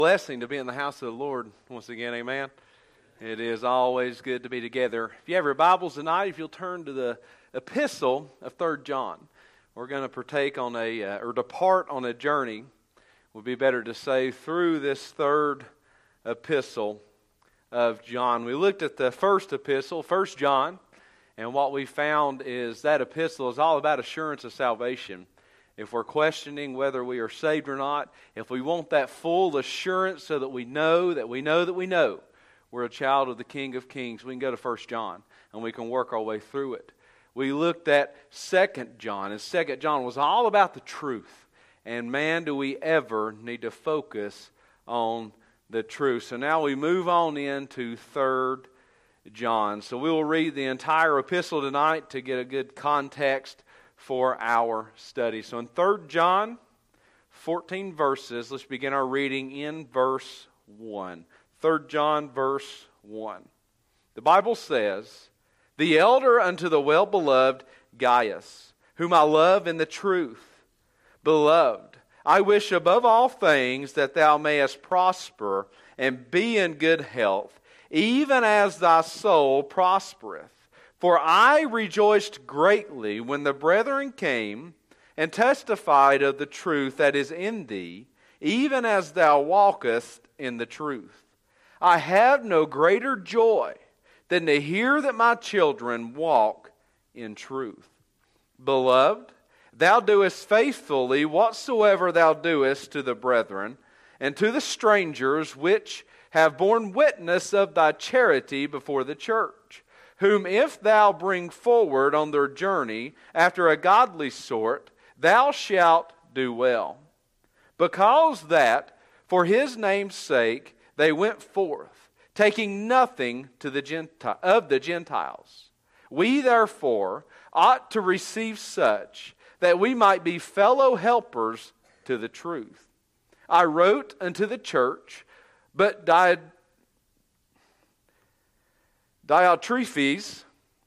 Blessing to be in the house of the Lord once again, amen. It is always good to be together. If you have your Bibles tonight, if you'll turn to the epistle of 3 John, we're going to partake on or depart on a journey, would be better to say, through this third epistle of John. We looked at the first epistle, 1 John, and what we found is that epistle is all about assurance of salvation. If we're questioning whether we are saved or not, if we want that full assurance so that we know that we know that we know we're a child of the King of Kings, we can go to 1 John and we can work our way through it. We looked at 2 John, and 2 John was all about the truth. And man, do we ever need to focus on the truth. So now we move on into 3 John. So we will read the entire epistle tonight to get a good context for our study. So in 3 John, 14 verses, let's begin our reading in verse 1. 3 John, verse 1. The Bible says, "The elder unto the well-beloved Gaius, whom I love in the truth. Beloved, I wish above all things that thou mayest prosper and be in good health, even as thy soul prospereth. For I rejoiced greatly when the brethren came and testified of the truth that is in thee, even as thou walkest in the truth. I have no greater joy than to hear that my children walk in truth. Beloved, thou doest faithfully whatsoever thou doest to the brethren and to the strangers which have borne witness of thy charity before the church, whom if thou bring forward on their journey after a godly sort, thou shalt do well. Because that, for his name's sake, they went forth, taking nothing of the Gentiles. We therefore ought to receive such, that we might be fellow helpers to the truth. I wrote unto the church, but Diotrephes,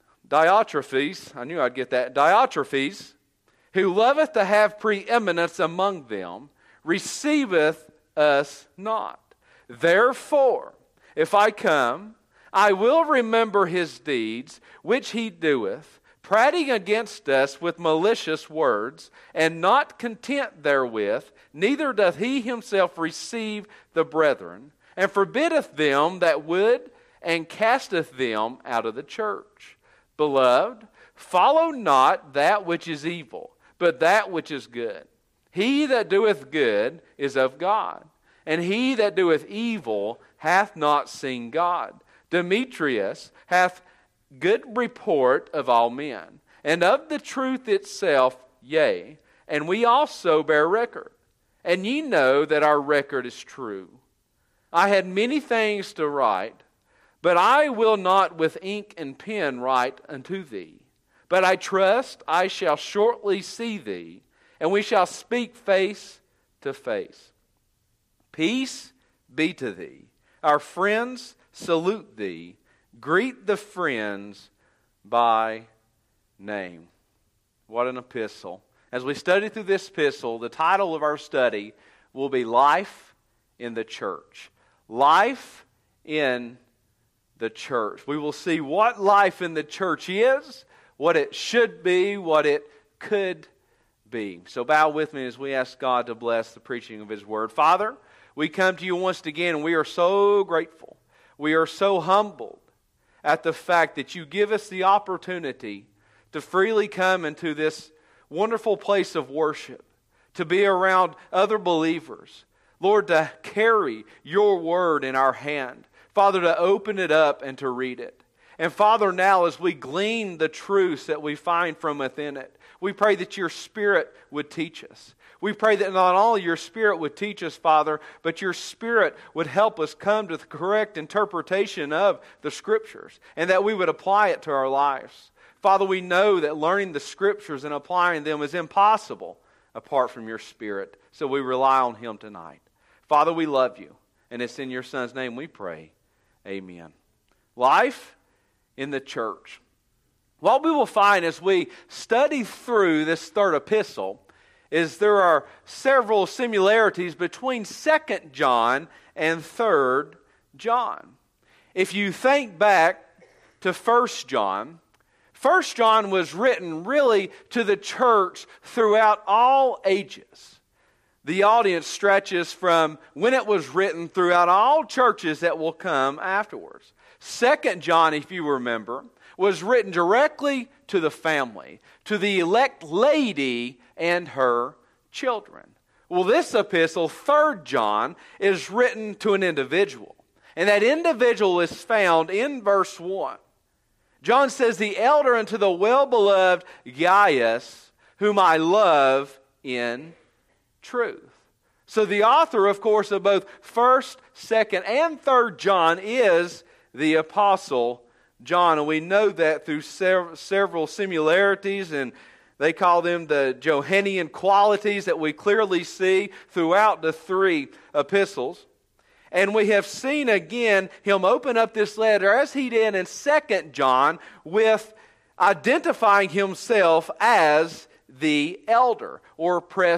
I knew I'd get that, Diotrephes, who loveth to have preeminence among them, receiveth us not. Therefore, if I come, I will remember his deeds, which he doeth, prating against us with malicious words, and not content therewith, neither doth he himself receive the brethren, and forbiddeth them that would, and casteth them out of the church. Beloved, follow not that which is evil, but that which is good. He that doeth good is of God, and he that doeth evil hath not seen God. Demetrius hath good report of all men, and of the truth itself, yea, and we also bear record. And ye know that our record is true. I had many things to write, but I will not with ink and pen write unto thee. But I trust I shall shortly see thee, and we shall speak face to face. Peace be to thee. Our friends salute thee. Greet the friends by name." What an epistle. As we study through this epistle, the title of our study will be Life in the Church. Life in the church. We will see what life in the church is, what it should be, what it could be. So bow with me as we ask God to bless the preaching of His Word. Father, we come to you once again, and we are so grateful. We are so humbled at the fact that you give us the opportunity to freely come into this wonderful place of worship, to be around other believers. Lord, to carry your Word in our hand. Father, to open it up and to read it. And Father, now as we glean the truths that we find from within it, we pray that your Spirit would teach us. We pray that not only your Spirit would teach us, Father, but your Spirit would help us come to the correct interpretation of the Scriptures, and that we would apply it to our lives. Father, we know that learning the Scriptures and applying them is impossible apart from your Spirit, so we rely on Him tonight. Father, we love you, and it's in your Son's name we pray. Amen. Life in the church. What we will find as we study through this third epistle is there are several similarities between 2 John and 3 John. If you think back to 1 John, 1 John was written really to the church throughout all ages. The audience stretches from when it was written throughout all churches that will come afterwards. 2 John, if you remember, was written directly to the family, to the elect lady and her children. Well, this epistle, 3 John, is written to an individual. And that individual is found in verse 1. John says, the elder unto the well-beloved Gaius, whom I love in truth. So the author, of course, of both 1st, 2nd, and 3rd John is the Apostle John. And we know that through several similarities, and they call them the Johannian qualities that we clearly see throughout the 3 epistles. And we have seen again him open up this letter, as he did in 2 John, with identifying himself as the elder, or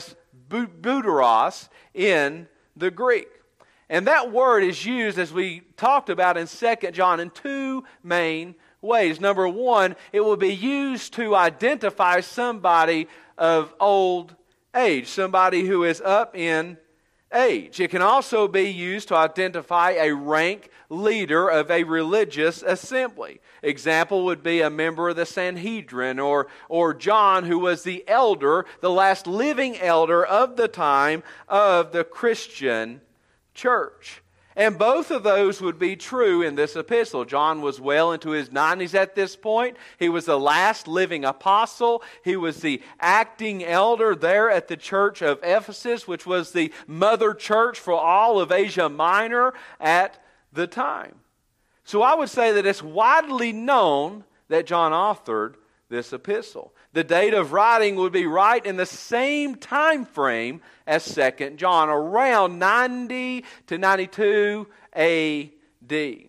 presbyteros in the Greek. And that word is used, as we talked about in 2 John, in 2 main ways. Number one, it will be used to identify somebody of old age, somebody who is up in age. It can also be used to identify a rank leader of a religious assembly. Example would be a member of the Sanhedrin, or John, who was the elder, the last living elder of the time of the Christian church. And both of those would be true in this epistle. John was well into his 90s at this point. He was the last living apostle. He was the acting elder there at the church of Ephesus, which was the mother church for all of Asia Minor at the time. So I would say that it's widely known that John authored this epistle. The date of writing would be right in the same time frame as 2 John, around 90 to 92 A.D.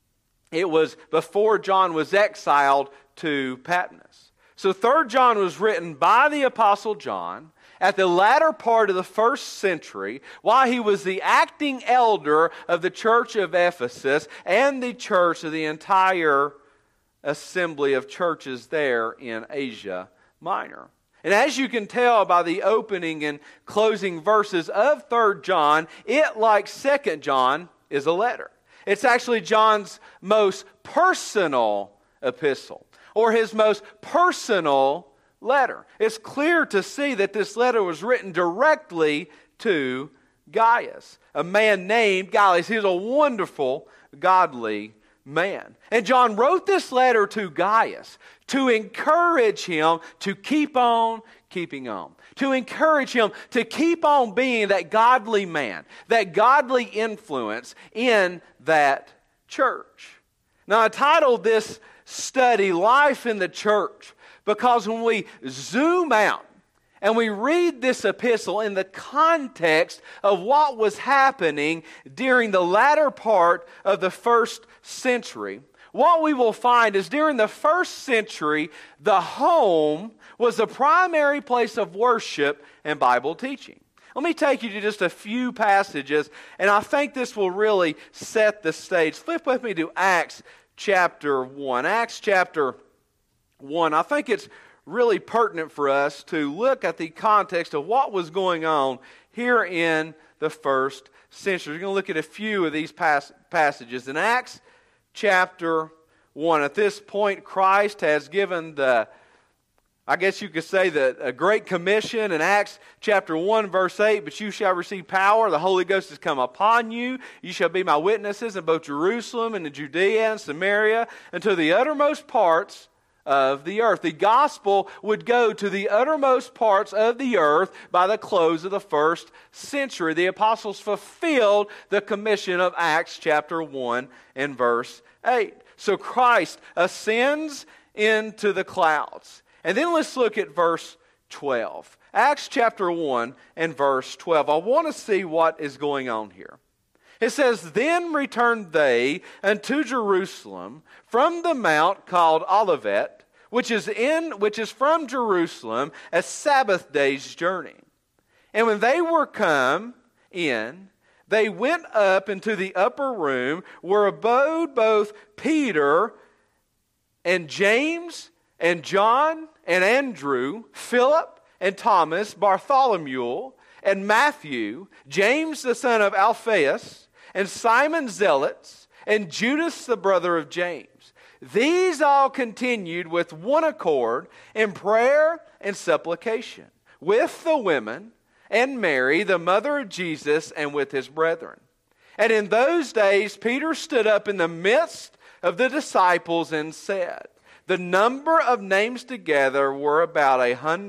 It was before John was exiled to Patmos. So 3 John was written by the Apostle John at the latter part of the 1st century, while he was the acting elder of the church of Ephesus and the church of the entire assembly of churches there in Asia Minor. And as you can tell by the opening and closing verses of 3 John, it, like 2 John, is a letter. It's actually John's most personal epistle, or his most personal letter. It's clear to see that this letter was written directly to Gaius, a man named Gaius. He was a wonderful, godly man. And John wrote this letter to Gaius to encourage him to keep on keeping on. To encourage him to keep on being that godly man, that godly influence in that church. Now, I titled this study, Life in the Church, because when we zoom out and we read this epistle in the context of what was happening during the latter part of the 1st century, what we will find is during the 1st century, the home was the primary place of worship and Bible teaching. Let me take you to just a few passages, and I think this will really set the stage. Flip with me to Acts chapter 1. Acts chapter 1. I think it's really pertinent for us to look at the context of what was going on here in the 1st century. We're going to look at a few of these passages. In Acts chapter 1, at this point, Christ has given I guess you could say a Great Commission in Acts chapter 1, verse 8, but you shall receive power, the Holy Ghost has come upon you, you shall be my witnesses in both Jerusalem and in Judea and Samaria, and to the uttermost parts of the earth. The gospel would go to the uttermost parts of the earth by the close of the 1st century. The apostles fulfilled the commission of Acts chapter 1 and verse 8. So Christ ascends into the clouds. And then let's look at verse 12. Acts chapter 1 and verse 12. I want to see what is going on here. It says, Then returned they unto Jerusalem from the mount called Olivet, which is from Jerusalem a Sabbath day's journey. And when they were come in, they went up into the upper room where abode both Peter and James and John and Andrew, Philip and Thomas, Bartholomew and Matthew, James the son of Alphaeus, and Simon Zealots, and Judas the brother of James. These all continued with one accord in prayer and supplication, with the women and Mary, the mother of Jesus, and with his brethren. And in those days Peter stood up in the midst of the disciples and said, the number of names together were about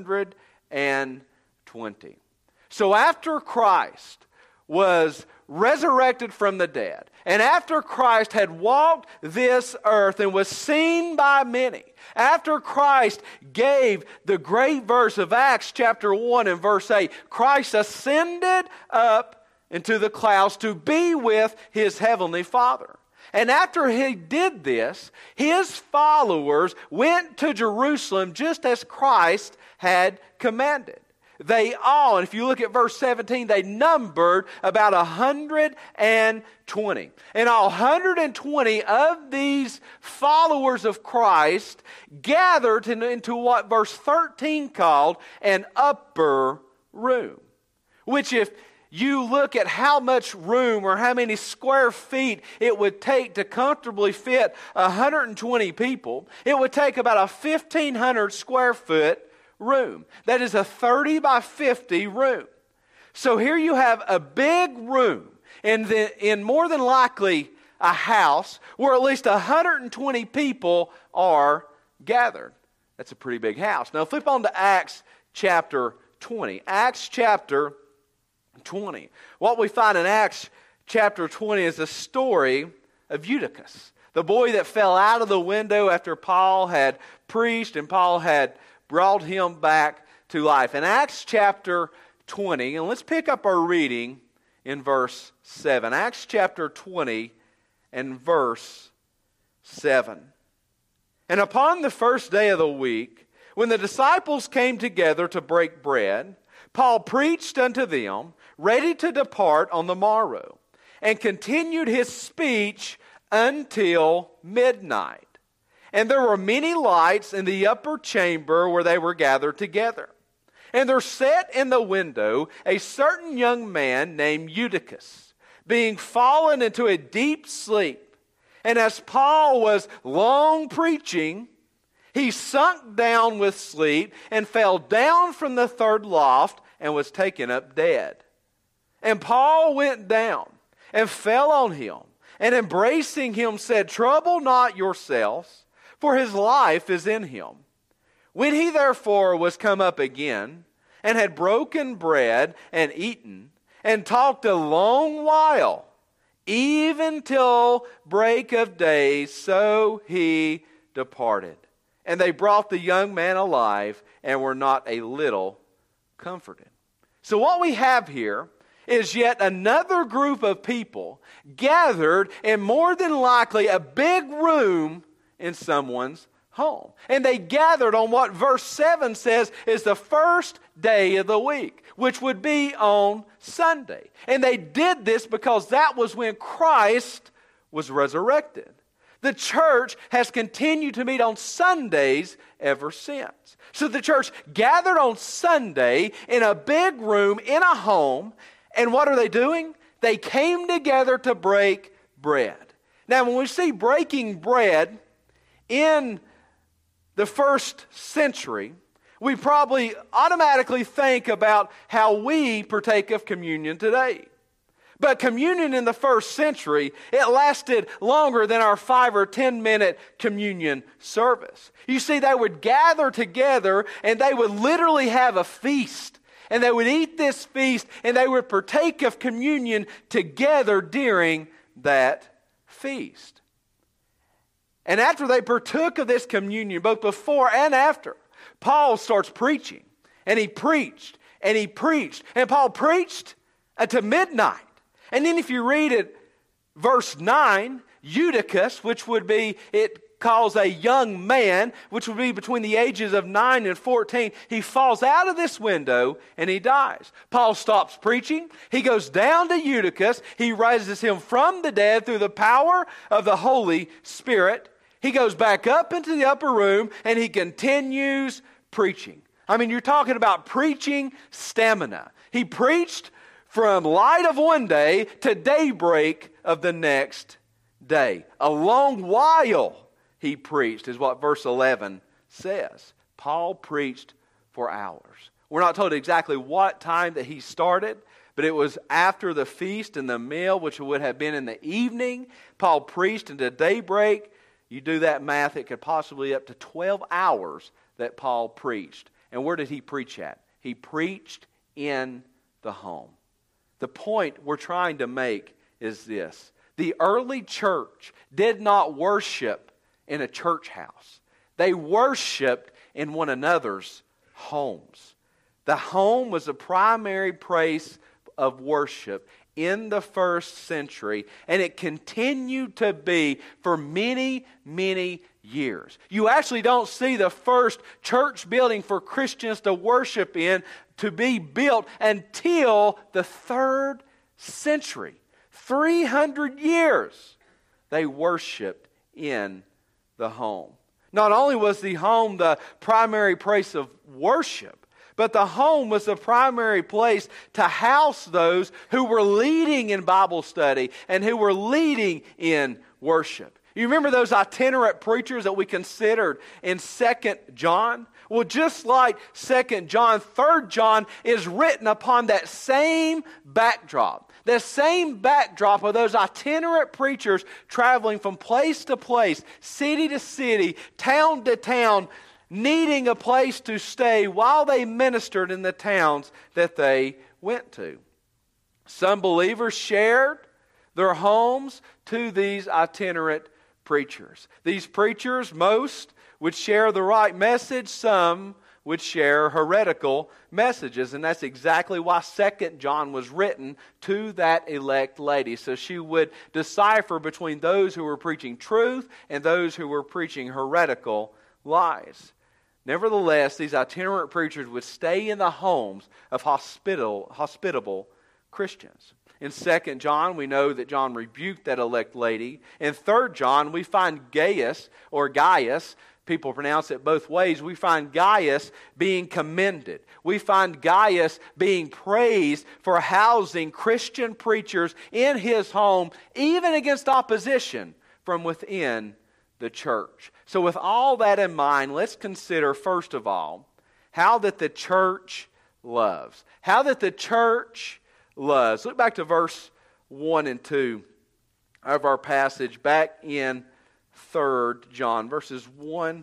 120. So after Christ was resurrected from the dead, and after Christ had walked this earth and was seen by many, after Christ gave the great verse of Acts chapter 1 and verse 8, Christ ascended up into the clouds to be with his heavenly Father. And after he did this, his followers went to Jerusalem just as Christ had commanded. They all, and if you look at verse 17, they numbered about 120. And all 120 of these followers of Christ gathered into what verse 13 called an upper room. Which if you look at how much room or how many square feet it would take to comfortably fit 120 people, it would take about a 1,500 square foot room. That is a 30 by 50 room. So here you have a big room in more than likely a house where at least 120 people are gathered. That's a pretty big house. Now flip on to Acts chapter 20. Acts chapter 20. What we find in Acts chapter 20 is a story of Eutychus, the boy that fell out of the window after Paul had preached and Paul had brought him back to life. In Acts chapter 20, and let's pick up our reading in verse 7. Acts chapter 20 and verse 7. And upon the first day of the week, when the disciples came together to break bread, Paul preached unto them, ready to depart on the morrow, and continued his speech until midnight. And there were many lights in the upper chamber where they were gathered together. And there sat in the window a certain young man named Eutychus, being fallen into a deep sleep. And as Paul was long preaching, he sunk down with sleep and fell down from the third loft and was taken up dead. And Paul went down and fell on him, and embracing him said, Trouble not yourselves, for his life is in him. When he therefore was come up again, and had broken bread and eaten, and talked a long while, even till break of day, so he departed. And they brought the young man alive, and were not a little comforted. So what we have here is yet another group of people gathered in more than likely a big room in someone's home. And they gathered on what verse 7 says is the first day of the week, which would be on Sunday. And they did this because that was when Christ was resurrected. The church has continued to meet on Sundays ever since. So the church gathered on Sunday in a big room in a home, and what are they doing? They came together to break bread. Now when we see breaking bread in the first century, we probably automatically think about how we partake of communion today. But communion in the first century, it lasted longer than our 5 or 10 minute communion service. You see, they would gather together and they would literally have a feast. And they would eat this feast and they would partake of communion together during that feast. And after they partook of this communion, both before and after, Paul starts preaching. And he preached, and he preached. And Paul preached until midnight. And then if you read it, verse 9, Eutychus, which would be, it calls a young man, which would be between the ages of 9 and 14, he falls out of this window and he dies. Paul stops preaching. He goes down to Eutychus. He raises him from the dead through the power of the Holy Spirit. He goes back up into the upper room and he continues preaching. I mean, you're talking about preaching stamina. He preached from light of one day to daybreak of the next day. A long while he preached is what verse 11 says. Paul preached for hours. We're not told exactly what time that he started, but it was after the feast and the meal, which would have been in the evening. Paul preached into daybreak. You do that math, it could possibly up to 12 hours that Paul preached. And where did he preach at? He preached in the home. The point we're trying to make is this. The early church did not worship in a church house. They worshiped in one another's homes. The home was the primary place of worship in the first century, and it continued to be for many, many years. You actually don't see the first church building for Christians to worship in to be built until the 3rd century. 300 years they worshiped in the home. Not only was the home the primary place of worship, but the home was the primary place to house those who were leading in Bible study and who were leading in worship. You remember those itinerant preachers that we considered in 2 John? Well, just like 2 John, 3 John is written upon that same backdrop. The same backdrop of those itinerant preachers traveling from place to place, city to city, town to town, needing a place to stay while they ministered in the towns that they went to. Some believers shared their homes to these itinerant preachers. These preachers, most would share the right message, some would share heretical messages, and that's exactly why 2 John was written to that elect lady, so she would decipher between those who were preaching truth and those who were preaching heretical lies. Nevertheless, these itinerant preachers would stay in the homes of hospitable Christians. In 2 John, we know that John rebuked that elect lady. In 3 John, we find Gaius, or Gaius, people pronounce it both ways, we find Gaius being commended. We find Gaius being praised for housing Christian preachers in his home, even against opposition from within the church. So with all that in mind, let's consider, first of all, how that the church loves. How that the church loves. Look back to verse 1 and 2 of our passage back in 3 John, verses 1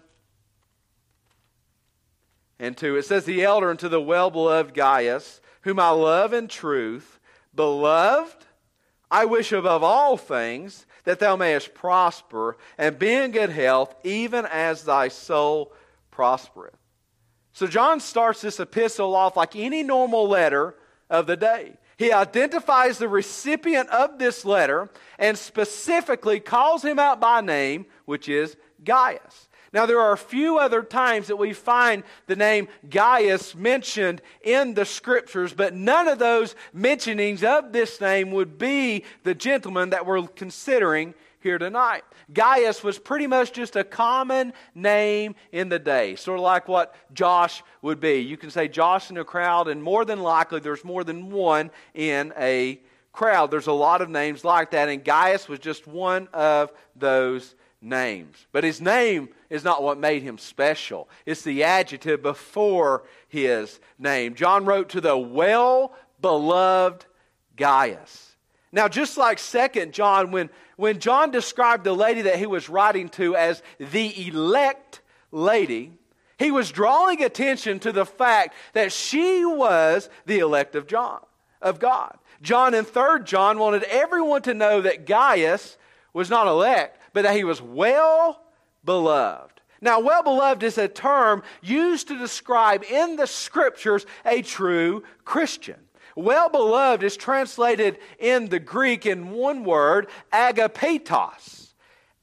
and 2. It says, "The elder unto the well-beloved Gaius, whom I love in truth, beloved, I wish above all things that thou mayest prosper and be in good health, even as thy soul prospereth." So John starts this epistle off like any normal letter of the day. He identifies the recipient of this letter and specifically calls him out by name, which is Gaius. Now, there are a few other times that we find the name Gaius mentioned in the Scriptures, but none of those mentionings of this name would be the gentleman that we're considering here tonight. Gaius was pretty much just a common name in the day, sort of like what Josh would be. You can say Josh in a crowd, and more than likely there's more than one in a crowd. There's a lot of names like that, and Gaius was just one of those names. But his name is not what made him special. It's the adjective before his name. John wrote to the well-beloved Gaius. Now, just like 2 John, when John described the lady that he was writing to as the elect lady, he was drawing attention to the fact that she was the elect of God. John in 3 John wanted everyone to know that Gaius was not elect, but that he was well-beloved. Now, well-beloved is a term used to describe in the Scriptures a true Christian. Well-beloved is translated in the Greek in one word, agapetos.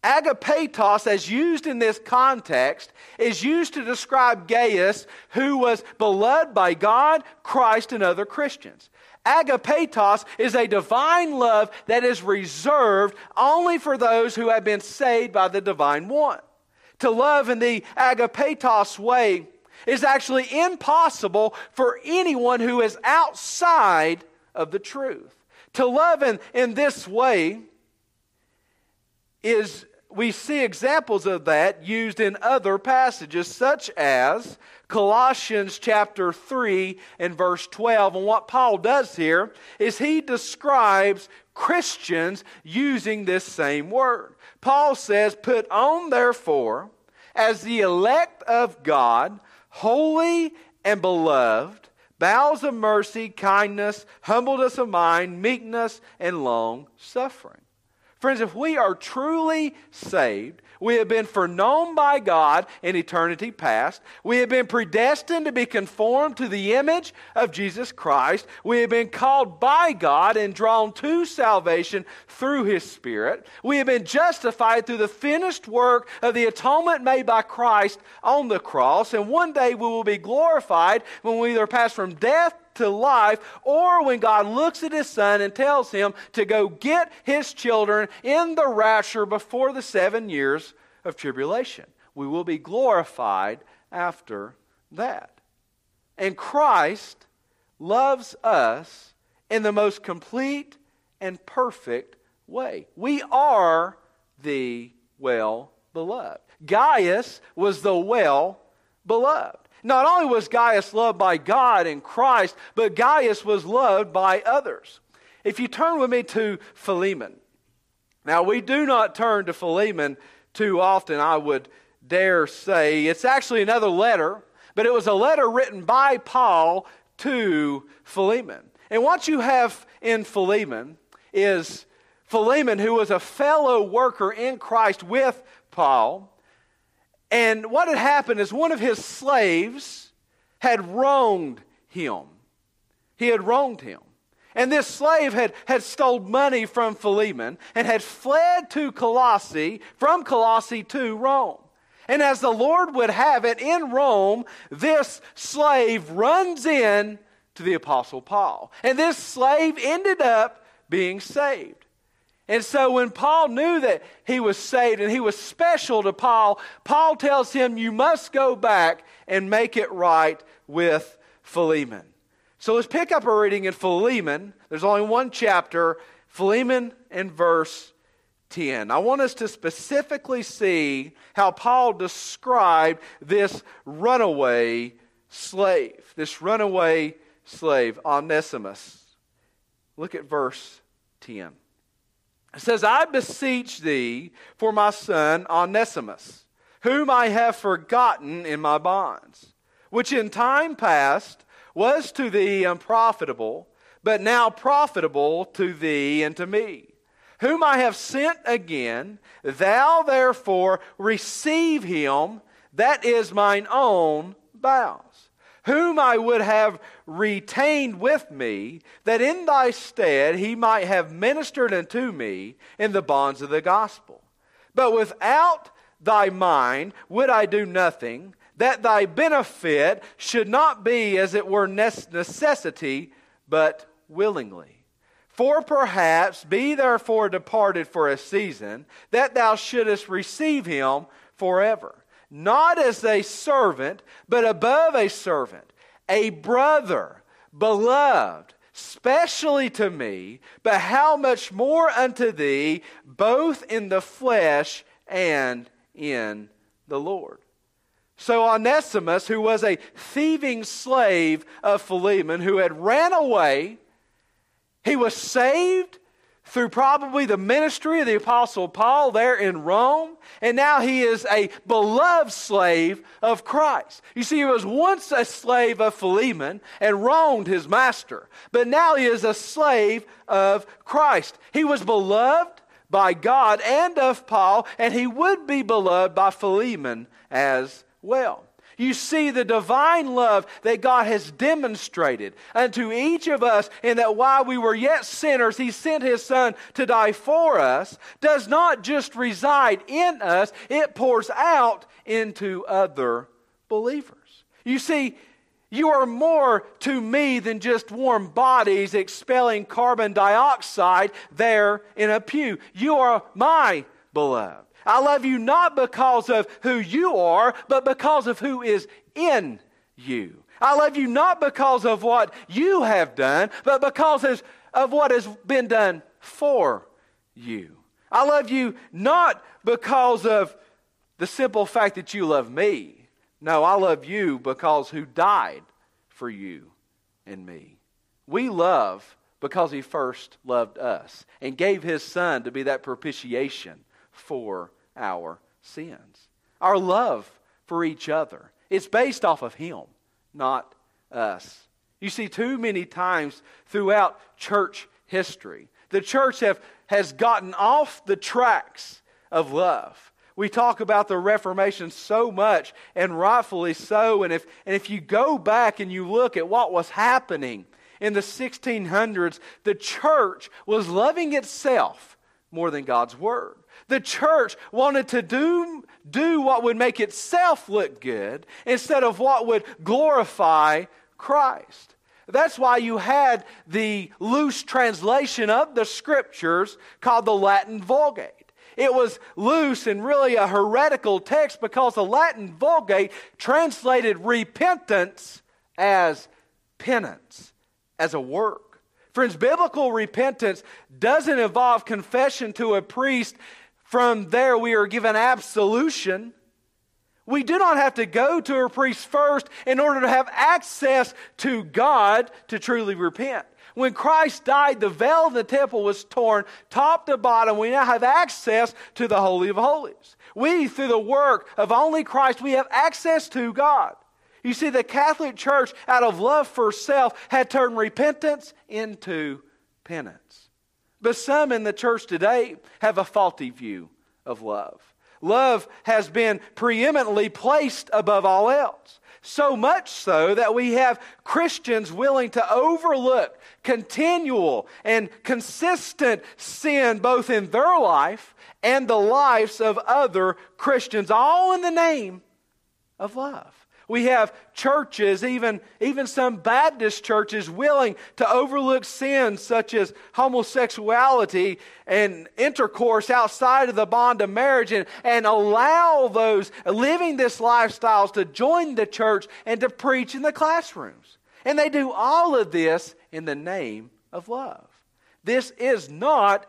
Agapetos, as used in this context, is used to describe Gaius, who was beloved by God, Christ, and other Christians. Agapetos is a divine love that is reserved only for those who have been saved by the divine one. To love in the agapetos way is actually impossible for anyone who is outside of the truth. To love in this way is, we see examples of that used in other passages, such as Colossians chapter 3 and verse 12. And what Paul does here is he describes Christians using this same word. Paul says, "Put on therefore, as the elect of God, holy and beloved, bowels of mercy, kindness, humbleness of mind, meekness, and long suffering." Friends, if we are truly saved, we have been foreknown by God in eternity past. We have been predestined to be conformed to the image of Jesus Christ. We have been called by God and drawn to salvation through His Spirit. We have been justified through the finished work of the atonement made by Christ on the cross. And one day we will be glorified when we either pass from death to life, or when God looks at His Son and tells Him to go get His children in the rapture before the 7 years of tribulation. We will be glorified after that. And Christ loves us in the most complete and perfect way. We are the well-beloved. Gaius was the well-beloved. Not only was Gaius loved by God and Christ, but Gaius was loved by others. If you turn with me to Philemon. Now, we do not turn to Philemon too often, I would dare say. It's actually another letter, but it was a letter written by Paul to Philemon. And what you have in Philemon is Philemon, who was a fellow worker in Christ with Paul. And what had happened is one of his slaves had wronged him. He had wronged him. And this slave had stole money from Philemon and had fled to Colossae, from Colossae to Rome. And as the Lord would have it, in Rome, this slave runs in to the Apostle Paul. And this slave ended up being saved. And so when Paul knew that he was saved and he was special to Paul, Paul tells him, you must go back and make it right with Philemon. So let's pick up a reading in Philemon. There's only one chapter, Philemon and verse 10. I want us to specifically see how Paul described this runaway slave. This runaway slave, Onesimus. Look at verse 10. It says, I beseech thee for my son Onesimus, whom I have forgotten in my bonds, which in time past was to thee unprofitable, but now profitable to thee and to me, whom I have sent again. Thou therefore receive him, that is mine own bowels, whom I would have retained with me, that in thy stead he might have ministered unto me in the bonds of the gospel. But without thy mind would I do nothing, that thy benefit should not be as it were necessity, but willingly. For perhaps be therefore departed for a season, that thou shouldest receive him forever. Not as a servant, but above a servant, a brother, beloved, specially to me, but how much more unto thee, both in the flesh and in the Lord. So Onesimus, who was a thieving slave of Philemon, who had ran away, he was saved through probably the ministry of the Apostle Paul there in Rome, and now he is a beloved slave of Christ. You see, he was once a slave of Philemon and wronged his master, but now he is a slave of Christ. He was beloved by God and of Paul, and he would be beloved by Philemon as well. You see the divine love that God has demonstrated unto each of us, and that while we were yet sinners, He sent His Son to die for us, does not just reside in us, it pours out into other believers. You see, you are more to me than just warm bodies expelling carbon dioxide there in a pew. You are my beloved. I love you not because of who you are, but because of who is in you. I love you not because of what you have done, but because of what has been done for you. I love you not because of the simple fact that you love me. No, I love you because who died for you and me. We love because He first loved us and gave His Son to be that propitiation for our sins. Our love for each other, it's based off of Him, not us. You see, too many times throughout church history, the church has gotten off the tracks of love. We talk about the Reformation so much, and rightfully so. And if you go back and you look at what was happening in the 1600s, the church was loving itself more than God's Word. The church wanted to do what would make itself look good instead of what would glorify Christ. That's why you had the loose translation of the Scriptures called the Latin Vulgate. It was loose and really a heretical text because the Latin Vulgate translated repentance as penance, as a work. Friends, biblical repentance doesn't involve confession to a priest. From there we are given absolution. We do not have to go to a priest first in order to have access to God to truly repent. When Christ died, the veil of the temple was torn top to bottom. We now have access to the Holy of Holies. We, through the work of only Christ, we have access to God. You see, the Catholic Church, out of love for self, had turned repentance into penance. But some in the church today have a faulty view of love. Love has been preeminently placed above all else. So much so that we have Christians willing to overlook continual and consistent sin both in their life and the lives of other Christians, all in the name of love. We have churches, even some Baptist churches, willing to overlook sins such as homosexuality and intercourse outside of the bond of marriage and allow those living this lifestyles to join the church and to preach in the classrooms. And they do all of this in the name of love. This is not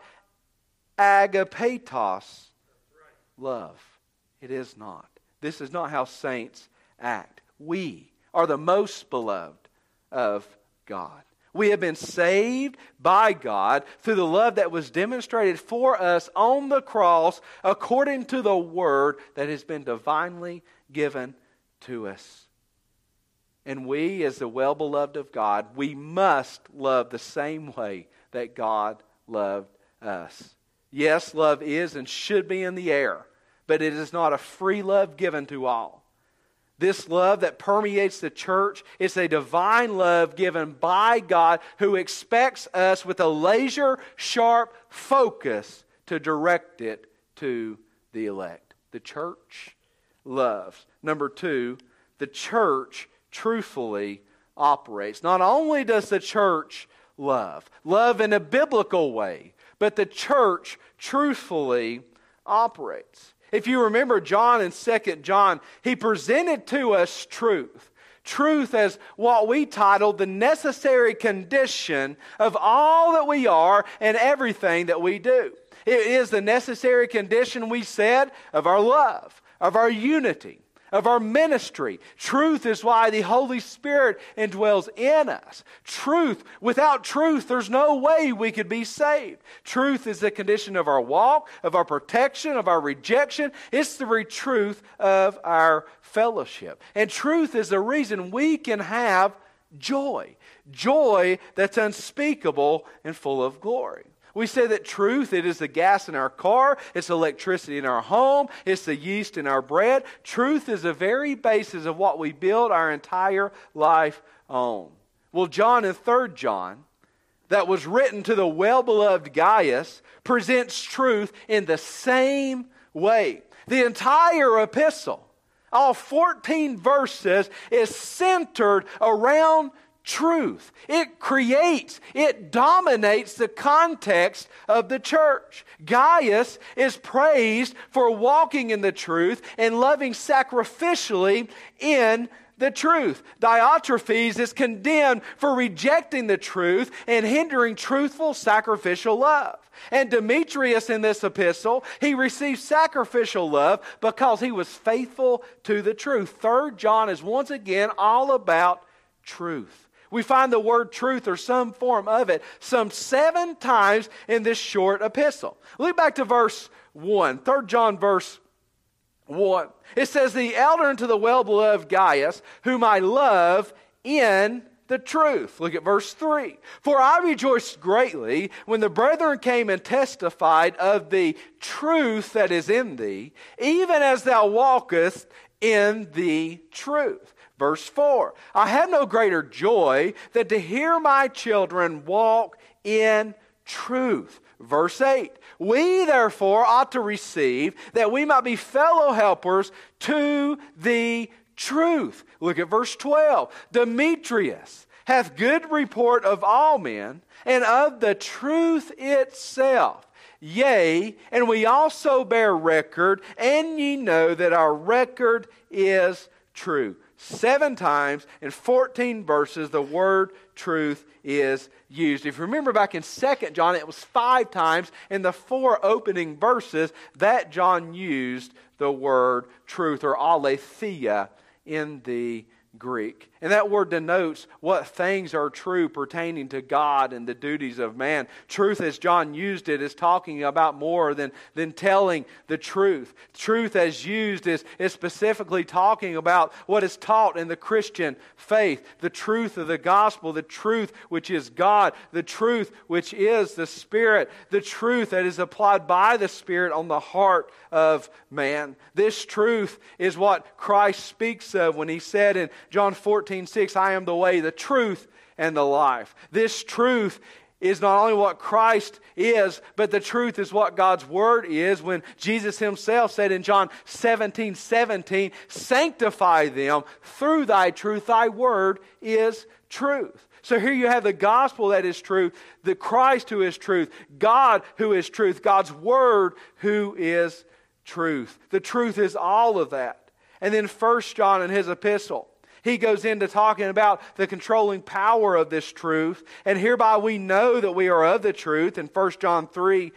agapetos love. It is not. This is not how saints act. We are the most beloved of God. We have been saved by God through the love that was demonstrated for us on the cross according to the Word that has been divinely given to us. And we, as the well-beloved of God, we must love the same way that God loved us. Yes, love is and should be in the air, but it is not a free love given to all. This love that permeates the church is a divine love given by God who expects us with a laser-sharp focus to direct it to the elect. The church loves. Number two, the church truthfully operates. Not only does the church love in a biblical way, but the church truthfully operates. If you remember John in 2 John, he presented to us truth. Truth as what we titled the necessary condition of all that we are and everything that we do. It is the necessary condition, we said, of our love, of our unity, of our ministry. Truth is why the Holy Spirit indwells in us. Truth, without truth, there's no way we could be saved. Truth is the condition of our walk, of our protection, of our rejection. It's the very truth of our fellowship. And truth is the reason we can have joy. Joy that's unspeakable and full of glory. We say that truth, it is the gas in our car, it's electricity in our home, it's the yeast in our bread. Truth is the very basis of what we build our entire life on. Well, John in 3 John, that was written to the well-beloved Gaius, presents truth in the same way. The entire epistle, all 14 verses, is centered around truth. It creates, it dominates the context of the church. Gaius is praised for walking in the truth and loving sacrificially in the truth. Diotrephes is condemned for rejecting the truth and hindering truthful sacrificial love. And Demetrius in this epistle, he received sacrificial love because he was faithful to the truth. 3 John is once again all about truth. We find the word truth or some form of it some 7 times in this short epistle. Look back to verse 1, 3 John verse 1. It says, the elder unto the well-beloved Gaius, whom I love in the truth. Look at verse 3. For I rejoiced greatly when the brethren came and testified of the truth that is in thee, even as thou walkest in the truth. Verse 4, I have no greater joy than to hear my children walk in truth. Verse 8, we therefore ought to receive that we might be fellow helpers to the truth. Look at verse 12. Demetrius hath good report of all men and of the truth itself. Yea, and we also bear record, and ye know that our record is true. 7 times in 14 verses, the word truth is used. If you remember back in 2 John, it was 5 times in the 4 opening verses that John used the word truth, or aletheia in the Greek. And that word denotes what things are true pertaining to God and the duties of man. Truth, as John used it, is talking about more than telling the truth. Truth, as used, is specifically talking about what is taught in the Christian faith. The truth of the gospel, the truth which is God, the truth which is the Spirit, the truth that is applied by the Spirit on the heart of man. This truth is what Christ speaks of when he said in John 14:6, I am the way, the truth, and the life. This truth is not only what Christ is, but the truth is what God's Word is. When Jesus himself said in John 17:17, sanctify them through thy truth, thy Word is truth. So here you have the gospel that is truth, the Christ who is truth, God who is truth, God's Word who is truth. The truth is all of that. And then 1 John in his epistle, he goes into talking about the controlling power of this truth. And hereby we know that we are of the truth in 1 John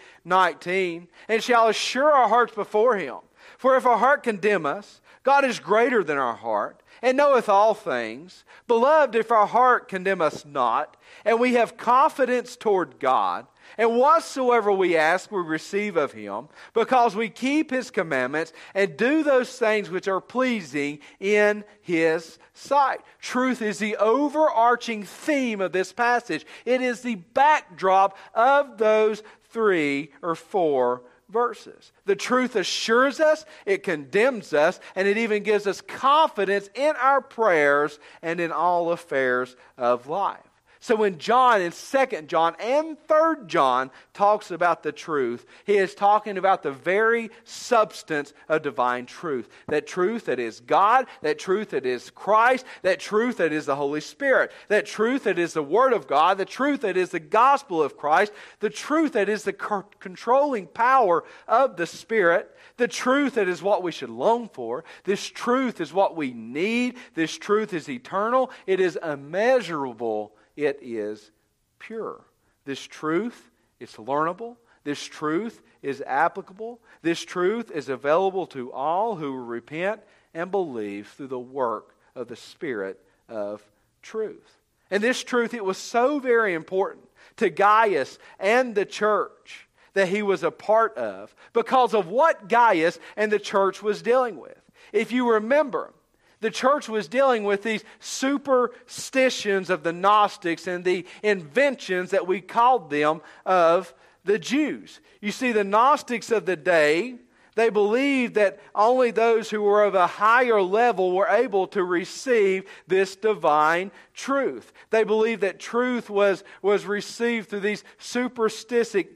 3:19. And shall assure our hearts before him. For if our heart condemn us, God is greater than our heart, and knoweth all things. Beloved, if our heart condemn us not, and we have confidence toward God, and whatsoever we ask, we receive of him, because we keep his commandments and do those things which are pleasing in his sight. Truth is the overarching theme of this passage. It is the backdrop of those 3 or 4 verses. The truth assures us, it condemns us, and it even gives us confidence in our prayers and in all affairs of life. So when John in 2 John and 3 John talks about the truth, he is talking about the very substance of divine truth. That truth that is God, that truth that is Christ, that truth that is the Holy Spirit, that truth that is the Word of God, the truth that is the gospel of Christ, the truth that is the controlling power of the Spirit, the truth that is what we should long for. This truth is what we need. This truth is eternal. It is immeasurable. It is pure. This truth is learnable. This truth is applicable. This truth is available to all who repent and believe through the work of the Spirit of truth. And this truth, it was so very important to Gaius and the church that he was a part of because of what Gaius and the church was dealing with. If you remember, the church was dealing with these superstitions of the Gnostics and the inventions that we called them of the Jews. You see, the Gnostics of the day, they believed that only those who were of a higher level were able to receive this divine truth. They believed that truth was received through these superstitious,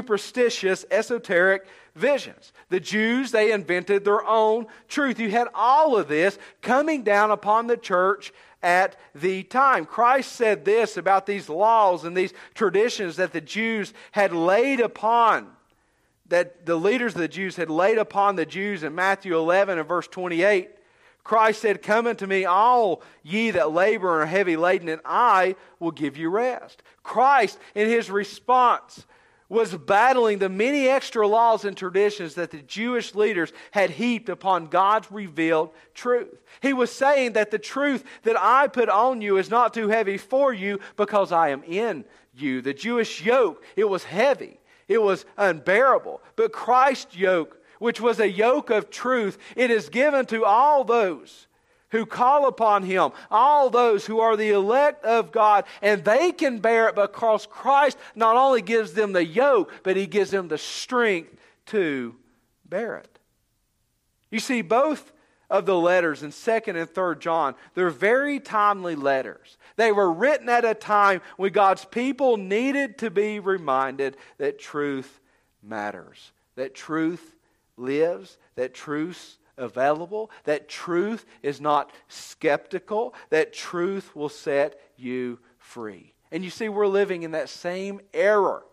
esoteric visions. The Jews, they invented their own truth. You had all of this coming down upon the church at the time. Christ said this about these laws and these traditions that the Jews had laid upon, that the leaders of the Jews had laid upon the Jews in Matthew 11 and verse 28. Christ said, "Come unto me, all ye that labor and are heavy laden, and I will give you rest." Christ, in His response, was battling the many extra laws and traditions that the Jewish leaders had heaped upon God's revealed truth. He was saying that the truth that I put on you is not too heavy for you because I am in you. The Jewish yoke, it was heavy. It was unbearable. But Christ's yoke, which was a yoke of truth, it is given to all those who call upon Him, all those who are the elect of God, and they can bear it because Christ not only gives them the yoke, but He gives them the strength to bear it. You see, both of the letters in 2nd and 3rd John, they're very timely letters. They were written at a time when God's people needed to be reminded that truth matters, that truth lives, that truth's available, that truth is not skeptical, that truth will set you free. And you see, we're living in that same error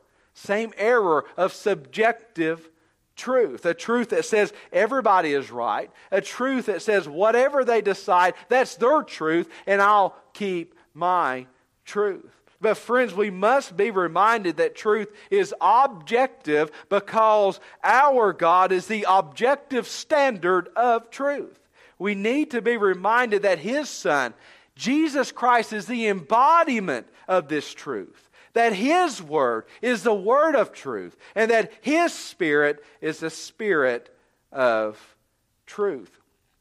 of subjective truth. A truth that says everybody is right. A truth that says whatever they decide, that's their truth, and I'll keep my truth. But friends, we must be reminded that truth is objective because our God is the objective standard of truth. We need to be reminded that His Son, Jesus Christ, is the embodiment of this truth. That His Word is the Word of truth. And that His Spirit is the Spirit of truth.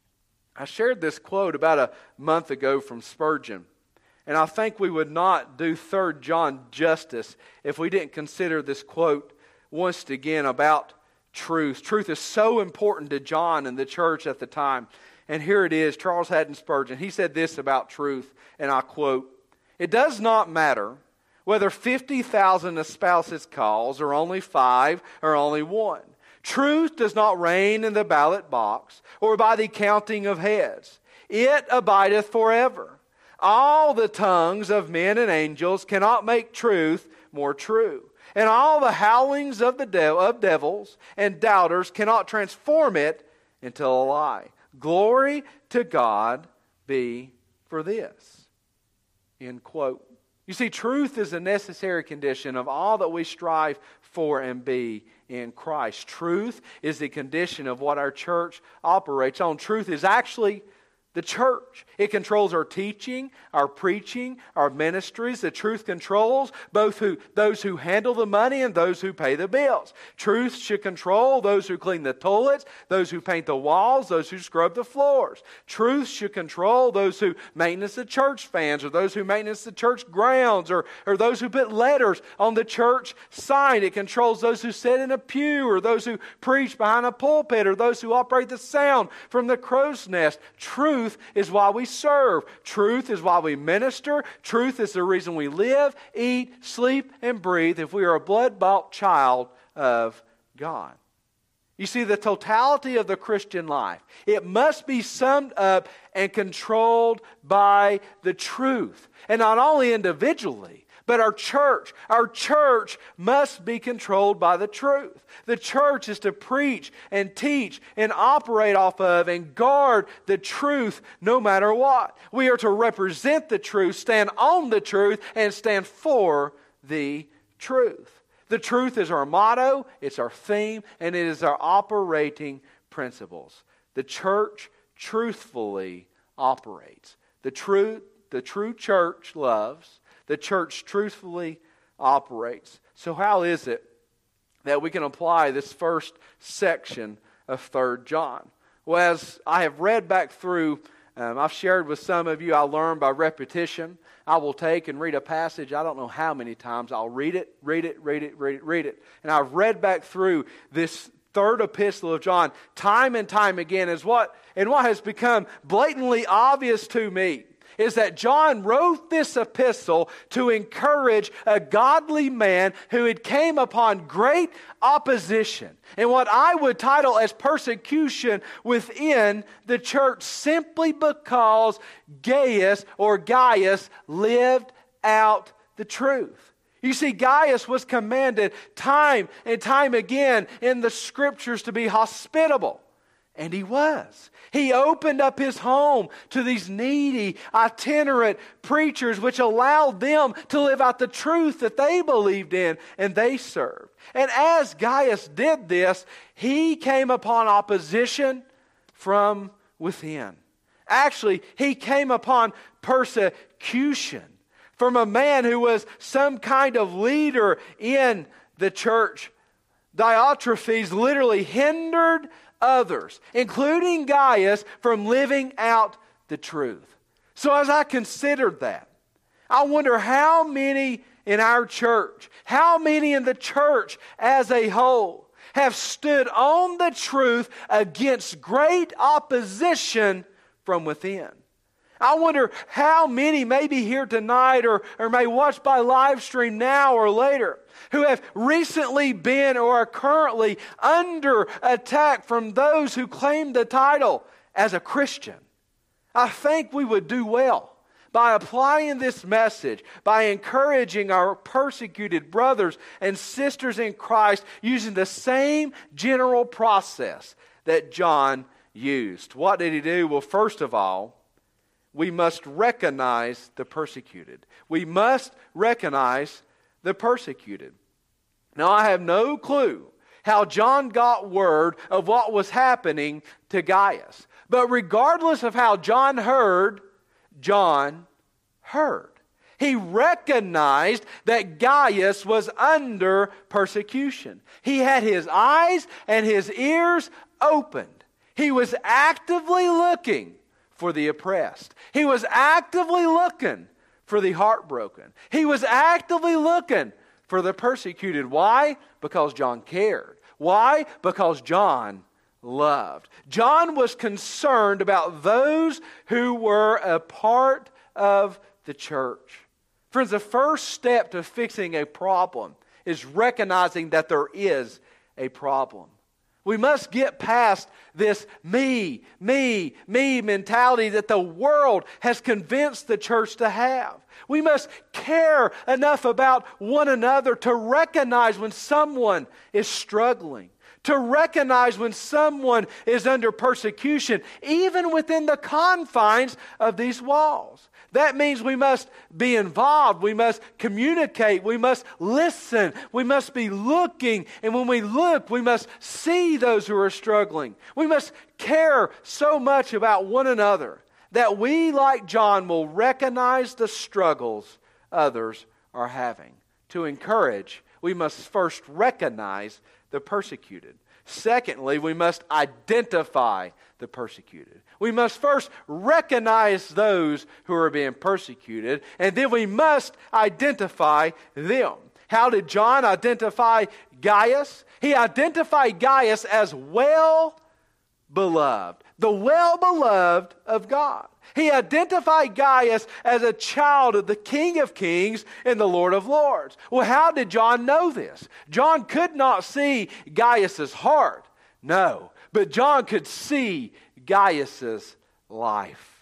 I shared this quote about a month ago from Spurgeon. And I think we would not do 3rd John justice if we didn't consider this quote once again about truth. Truth is so important to John and the church at the time. And here it is, Charles Haddon Spurgeon. He said this about truth, and I quote, "It does not matter whether 50,000 espouse its cause, or only 5, or only 1. Truth does not reign in the ballot box, or by the counting of heads. It abideth forever. All the tongues of men and angels cannot make truth more true. And all the howlings of devils and doubters cannot transform it into a lie. Glory to God be for this." End quote. You see, truth is a necessary condition of all that we strive for and be in Christ. Truth is the condition of what our church operates on. Truth is actually the church. It controls our teaching, our preaching, our ministries. The truth controls both those who handle the money and those who pay the bills. Truth should control those who clean the toilets, those who paint the walls, those who scrub the floors. Truth should control those who maintenance the church fans, or those who maintenance the church grounds, or those who put letters on the church sign. It controls those who sit in a pew, or those who preach behind a pulpit, or those who operate the sound from the crow's nest. Truth is why we serve. Truth is why we minister. Truth is the reason we live, eat, sleep, and breathe if we are a blood-bought child of God. You see, the totality of the Christian life, it must be summed up and controlled by the truth. And not only individually, but our church must be controlled by the truth. The church is to preach and teach and operate off of and guard the truth no matter what. We are to represent the truth, stand on the truth, and stand for the truth. The truth is our motto, it's our theme, and it is our operating principles. The church truthfully operates. The true church loves. The church truthfully operates. So how is it that we can apply this first section of 3rd John? Well, as I have read back through I've shared with some of you, I learned by repetition. I will take and read a passage, I don't know how many times. I'll read it. And I've read back through this third epistle of John time and time again. And what has become blatantly obvious to me is that John wrote this epistle to encourage a godly man who had came upon great opposition and what I would title as persecution within the church, simply because Gaius lived out the truth. You see, Gaius was commanded time and time again in the Scriptures to be hospitable. And he was. He opened up his home to these needy, itinerant preachers, which allowed them to live out the truth that they believed in and they served. And as Gaius did this, he came upon opposition from within. Actually, he came upon persecution from a man who was some kind of leader in the church. Diotrephes literally hindered others, including Gaius, from living out the truth. So as I considered that, I wonder how many in our church, how many in the church as a whole have stood on the truth against great opposition from within. I wonder how many may be here tonight or may watch by live stream now or later who have recently been or are currently under attack from those who claim the title as a Christian. I think we would do well by applying this message, by encouraging our persecuted brothers and sisters in Christ using the same general process that John used. What did he do? Well, first of all, we must recognize the persecuted. We must recognize the persecuted. Now, I have no clue how John got word of what was happening to Gaius. But regardless of how John heard. He recognized that Gaius was under persecution. He had his eyes and his ears opened. He was actively looking for the oppressed. He was actively looking for the heartbroken. He was actively looking for the persecuted. Why? Because John cared. Why? Because John loved. John was concerned about those who were a part of the church. Friends, the first step to fixing a problem is recognizing that there is a problem. We must get past this me mentality that the world has convinced the church to have. We must care enough about one another to recognize when someone is struggling, to recognize when someone is under persecution, even within the confines of these walls. That means we must be involved, we must communicate, we must listen, we must be looking, and when we look, we must see those who are struggling. We must care so much about one another that we, like John, will recognize the struggles others are having. To encourage, we must first recognize the persecuted. Secondly, we must identify the persecuted. We must first recognize those who are being persecuted, and then we must identify them. How did John identify Gaius? He identified Gaius as well-beloved, the well-beloved of God. He identified Gaius as a child of the King of Kings and the Lord of Lords. Well, how did John know this? John could not see Gaius's heart, no, but John could see Gaius's life.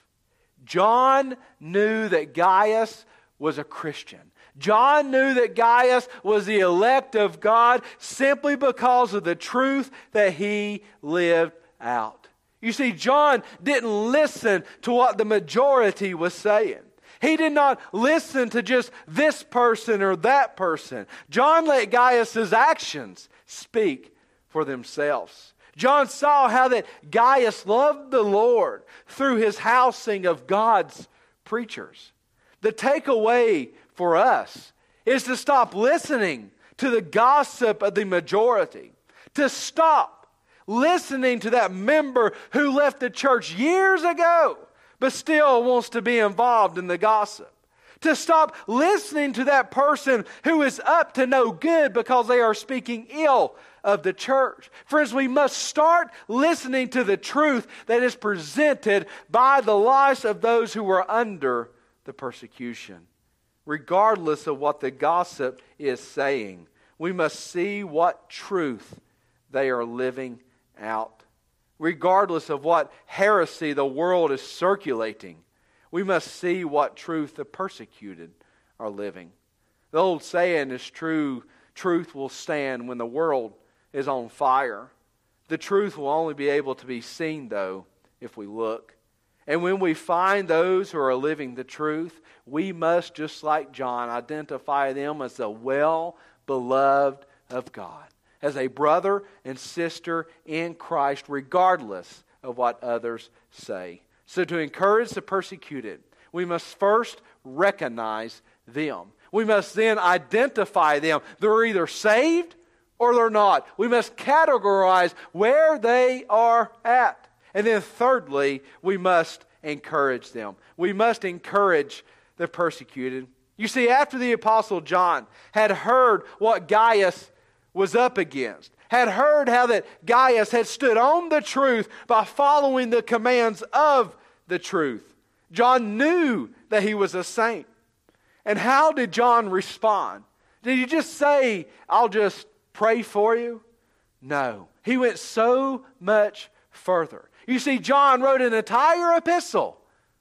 John knew that Gaius was a Christian. John knew that Gaius was the elect of God simply because of the truth that he lived out. You see, John didn't listen to what the majority was saying. He did not listen to just this person or that person. John let Gaius's actions speak for themselves. John saw how that Gaius loved the Lord through his housing of God's preachers. The takeaway for us is to stop listening to the gossip of the majority, to stop listening to that member who left the church years ago but still wants to be involved in the gossip. To stop listening to that person who is up to no good because they are speaking ill of the church. Friends, we must start listening to the truth that is presented by the lives of those who are under the persecution. Regardless of what the gossip is saying, we must see what truth they are living out. Regardless of what heresy the world is circulating, we must see what truth the persecuted are living. The old saying is true: truth will stand when the world is on fire. The truth will only be able to be seen, though, if we look. And when we find those who are living the truth, we must, just like John, identify them as the well-beloved of God, as a brother and sister in Christ, regardless of what others say. So to encourage the persecuted, we must first recognize them. We must then identify them. They're either saved or they're not. We must categorize where they are at. And then thirdly, we must encourage them. We must encourage the persecuted. You see, after the Apostle John had heard what Gaius was up against, had heard how that Gaius had stood on the truth by following the commands of the truth, John knew that he was a saint. And how did John respond? Did he just say, "I'll just pray for you"? No. He went so much further. You see, John wrote an entire epistle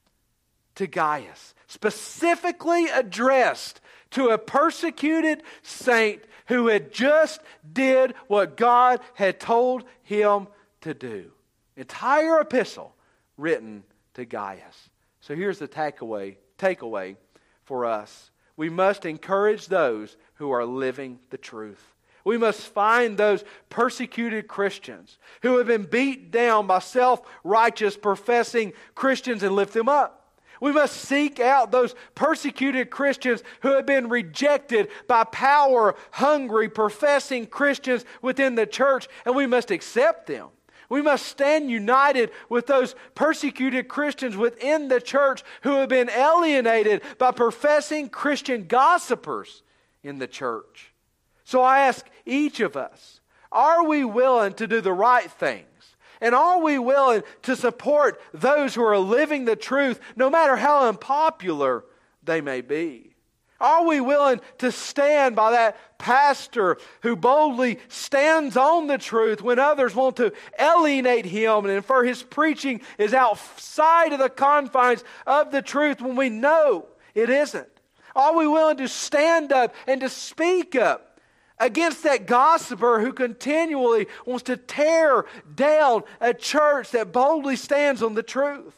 to Gaius, specifically addressed to a persecuted saint who had just did what God had told him to do. Entire epistle written to Gaius. So here's the takeaway for us. We must encourage those who are living the truth. We must find those persecuted Christians who have been beat down by self-righteous professing Christians and lift them up. We must seek out those persecuted Christians who have been rejected by power-hungry professing Christians within the church, and we must accept them. We must stand united with those persecuted Christians within the church who have been alienated by professing Christian gossipers in the church. So I ask each of us, are we willing to do the right things? And are we willing to support those who are living the truth, no matter how unpopular they may be? Are we willing to stand by that pastor who boldly stands on the truth when others want to alienate him and infer his preaching is outside of the confines of the truth when we know it isn't? Are we willing to stand up and to speak up against that gossiper who continually wants to tear down a church that boldly stands on the truth?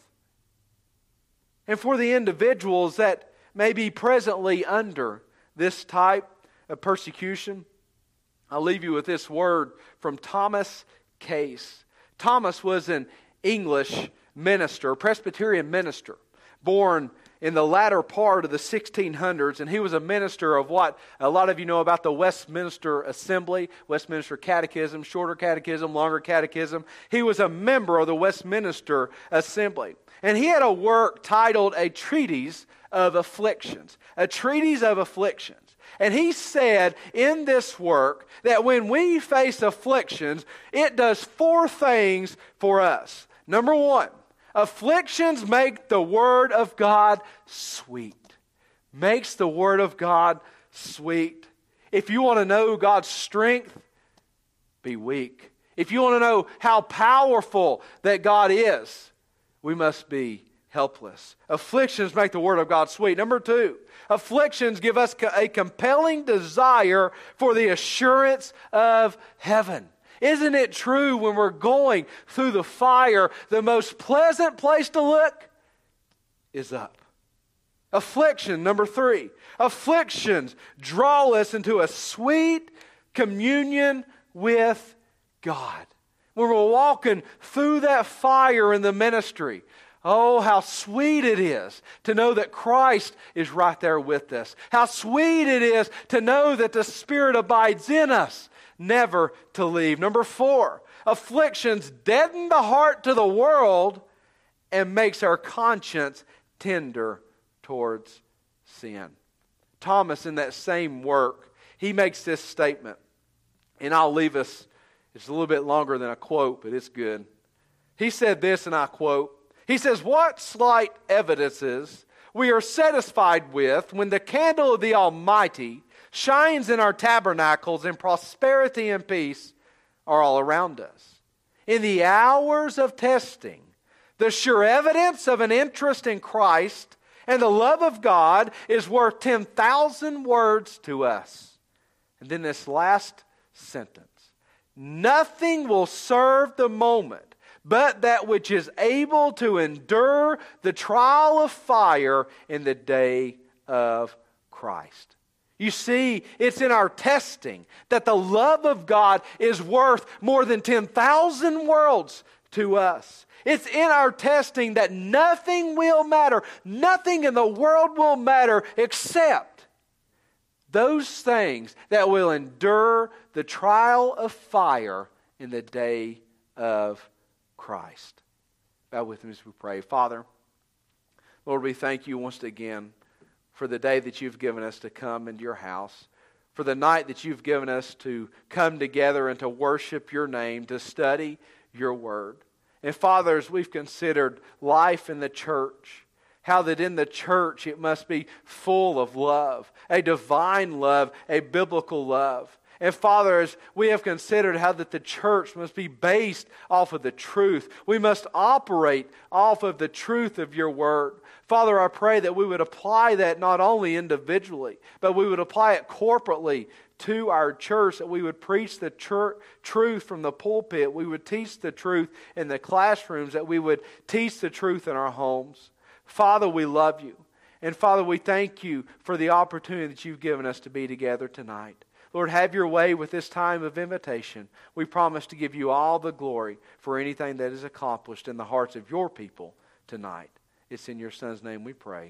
And for the individuals that may be presently under this type of persecution, I'll leave you with this word from Thomas Case. Thomas was an English minister, a Presbyterian minister, born in the latter part of the 1600s, and he was a minister of what a lot of you know about the Westminster Assembly, Westminster Catechism, shorter catechism, longer catechism. He was a member of the Westminster Assembly. And he had a work titled A Treatise of Afflictions. A Treatise of Afflictions. And he said in this work that when we face afflictions, it does 4 things for us. Number 1, afflictions make the Word of God sweet. Makes the Word of God sweet. If you want to know God's strength, be weak. If you want to know how powerful that God is, we must be helpless. Afflictions make the Word of God sweet. Number 2, afflictions give us a compelling desire for the assurance of heaven. Isn't it true when we're going through the fire, the most pleasant place to look is up? Affliction, number 3. Afflictions draw us into a sweet communion with God. When we're walking through that fire in the ministry, oh, how sweet it is to know that Christ is right there with us. How sweet it is to know that the Spirit abides in us, never to leave. Number 4, afflictions deaden the heart to the world and makes our conscience tender towards sin. Thomas, in that same work, he makes this statement. And I'll leave us, it's a little bit longer than a quote, but it's good. He said this, and I quote, he says, "What slight evidences we are satisfied with when the candle of the Almighty shines in our tabernacles and prosperity and peace are all around us. In the hours of testing, the sure evidence of an interest in Christ and the love of God is worth 10,000 words to us." And then this last sentence, "Nothing will serve the moment but that which is able to endure the trial of fire in the day of Christ." You see, it's in our testing that the love of God is worth more than 10,000 worlds to us. It's in our testing that nothing will matter. Nothing in the world will matter except those things that will endure the trial of fire in the day of Christ. Bow with me as we pray. Father, Lord, we thank you once again for the day that you've given us to come into your house, for the night that you've given us to come together and to worship your name, to study your word. And Father, as we've considered life in the church, how that in the church it must be full of love, a divine love, a biblical love. And Father, as we have considered how that the church must be based off of the truth, we must operate off of the truth of your word. Father, I pray that we would apply that not only individually, but we would apply it corporately to our church, that we would preach the truth from the pulpit, we would teach the truth in the classrooms, that we would teach the truth in our homes. Father, we love you. And Father, we thank you for the opportunity that you've given us to be together tonight. Lord, have your way with this time of invitation. We promise to give you all the glory for anything that is accomplished in the hearts of your people tonight. It's in your Son's name we pray.